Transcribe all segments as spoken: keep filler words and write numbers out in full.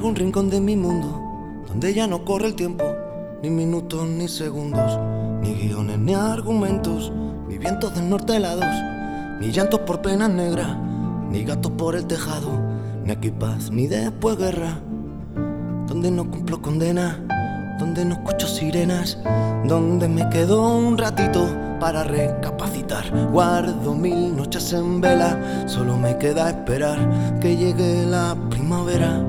algún rincón de mi mundo donde ya no corre el tiempo, ni minutos ni segundos, ni guiones ni argumentos, ni vientos del norte helados, ni llantos por penas negras, ni gatos por el tejado, ni aquí paz ni después guerra. Donde no cumplo condena, donde no escucho sirenas, donde me quedo un ratito para recapacitar. Guardo mil noches en vela, solo me queda esperar que llegue la primavera,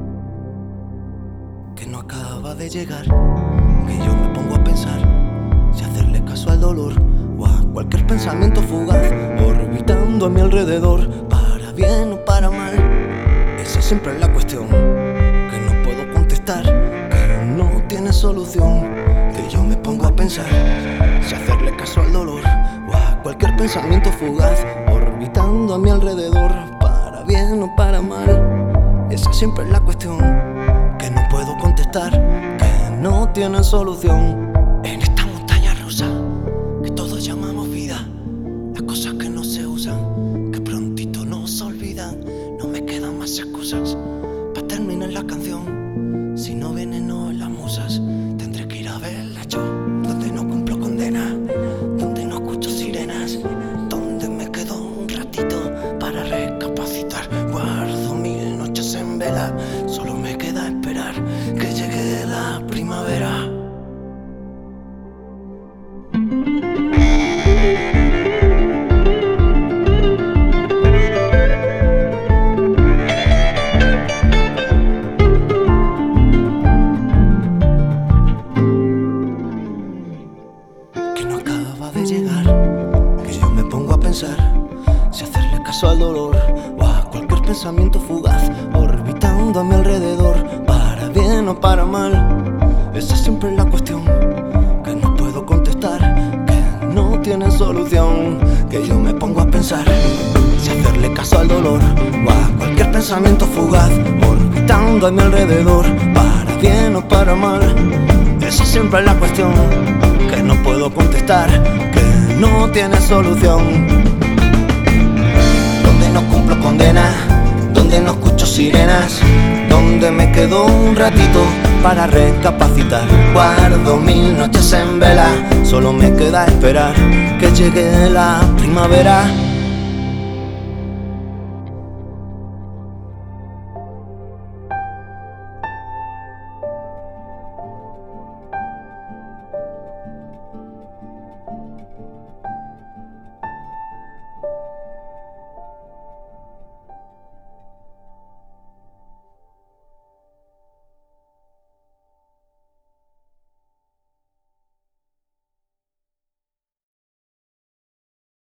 que no acaba de llegar, que yo me pongo a pensar si hacerle caso al dolor o a cualquier pensamiento fugaz orbitando a mi alrededor, para bien o para mal. Esa siempre es la cuestión que no puedo contestar, que no tiene solución, que yo me pongo a pensar si hacerle caso al dolor o a cualquier pensamiento fugaz orbitando a mi alrededor, para bien o para mal. Esa siempre es la cuestión que no puedo contestar, que no tiene solución. En esta montaña rusa que todos llamamos vida, las cosas que no se usan, que prontito no se olvidan, no me quedan más excusas para terminar la canción. Si no vienen hoy las musas, tendré que ir a verla yo, donde no cumplo condena, donde no escucho sirenas, donde me quedo un ratito para recapacitar. Guardo mil noches en vela, solo me queda esperar que llegue la primavera. Que no acaba de llegar, que yo me pongo a pensar si hacerle caso al dolor o a cualquier pensamiento fugaz orbitando a mi alrededor, para bien o para mal. Esa siempre es la cuestión que no puedo contestar, que no tiene solución, que yo me pongo a pensar si hacerle caso al dolor o a cualquier pensamiento fugaz orbitando a mi alrededor, para bien o para mal. Esa siempre es la cuestión que no puedo contestar, que no tiene solución. Donde no cumplo condena, donde no escucho sirenas, donde me quedo un ratito para recapacitar. Guardo mil noches en vela, solo me queda esperar que llegue la primavera.